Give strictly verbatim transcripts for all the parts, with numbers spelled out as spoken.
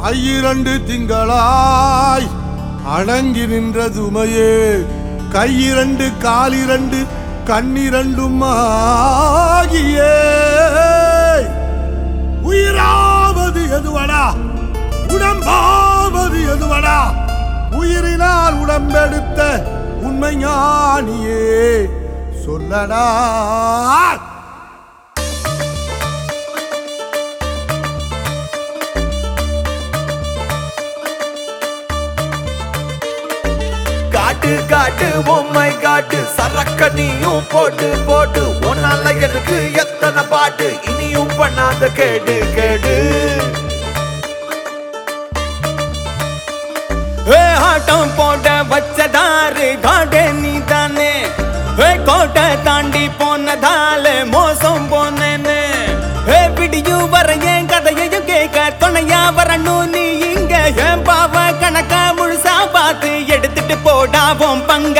ஐயிரண்டு திங்களாய் அடங்கி நின்ற துமையே கையிரண்டு காலிரண்டு கண்ணிரண்டும் ஆகியே உயிராவது எதுவடா உடம்பாவது எதுவடா உயிரினால் உடம்பெடுத்த உண்மை ஞானியே சொல்லடா காட்டு காட்டு பொம்மை காட்டு சரக்க நீயும் போட்டு போட்டு ஒன்னால எனக்கு எத்தனை பாட்டு இனியும் பண்ணாத கேடு கேடு ஆட்டம் போட வச்சதாரு காடே நீ தானே கோட்டை தாண்டி போனதால மோசம் போனேன்னு விடியும் வர என் கதையையும் கேட்க துணையா வரணும் நீ இங்க என் பாவ கணக்க முழுசா பார்த்து எடுத்துட்டு போடாவோம் பங்க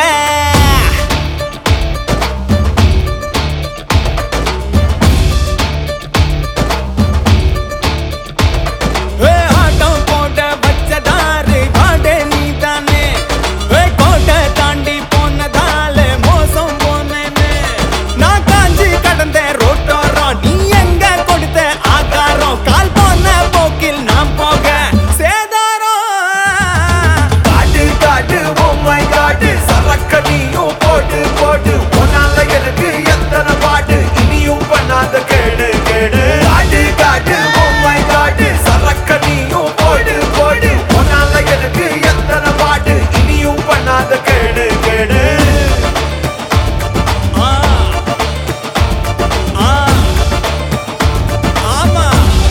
ஆட்டம் போட வச்சதாரு காடே நீ தானே கோட்டை தாண்டி போனதால மோசம் போனேன்னு நான் காஞ்சி கடந்த ரோட்டோரம் நீ எங்க கொடுத்த ஆகாரம் கால் போன போக்கில் நாம் போக சேதாரம் காட்டு காட்டு பொம்மை காட்டு சரக்க நீயும் போட்டு போட்டு ஒன்னால எனக்கு எத்தனை பாட்டு இனியும் பண்ணாத கேடு கேடு காட்டு காட்டு பொம்மை காட்டு சரக்க நீயும் போட்டு போட்டு ஒன்னால எனக்கு எத்தனை பாட்டு இனியும் பண்ணாத கேடு கேடு ஆ ஆ ஆமா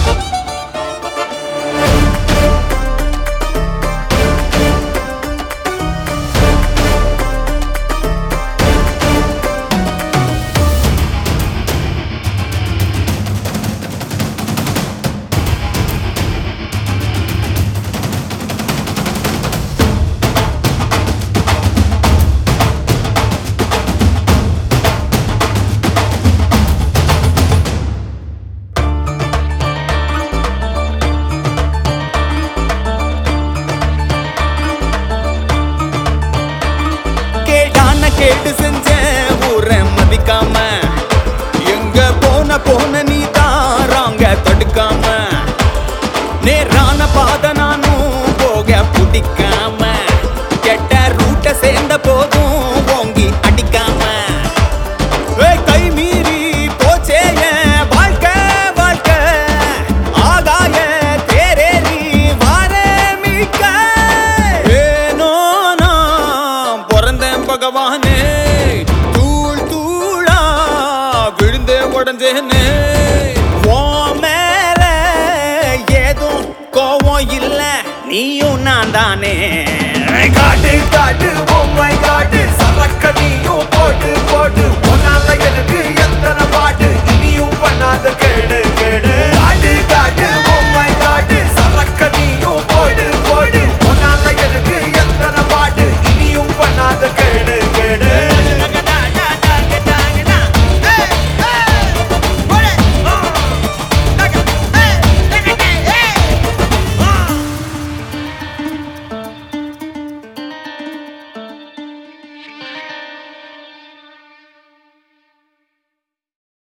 கேடான கேடு செஞ்ச ஊரை மதிக்காம எங்க போன போன நீ தாராங்க தடுக்காம நேரான பாத நானும் போக பிடிக்காம கெட்ட ரூட்ட சேர்ந்த போதும் ஓங்கி அடிக்காம கை மீறி போச்சே என் வாழ்க்கை வாழ்க்கை ஆகாய தேரேறி வாரே மீட்க ஏனோ நான் பிறந்தேன் பகவானே தூள் தூளா விழுந்தே உடஞ்சேனே உன் மேல ஏதும் கோவம் இல்ல நீயும் நான் தானே காட்டு காட்டு பொம்மை காட்டு சரக்க நீயும் போட்டு போட்டு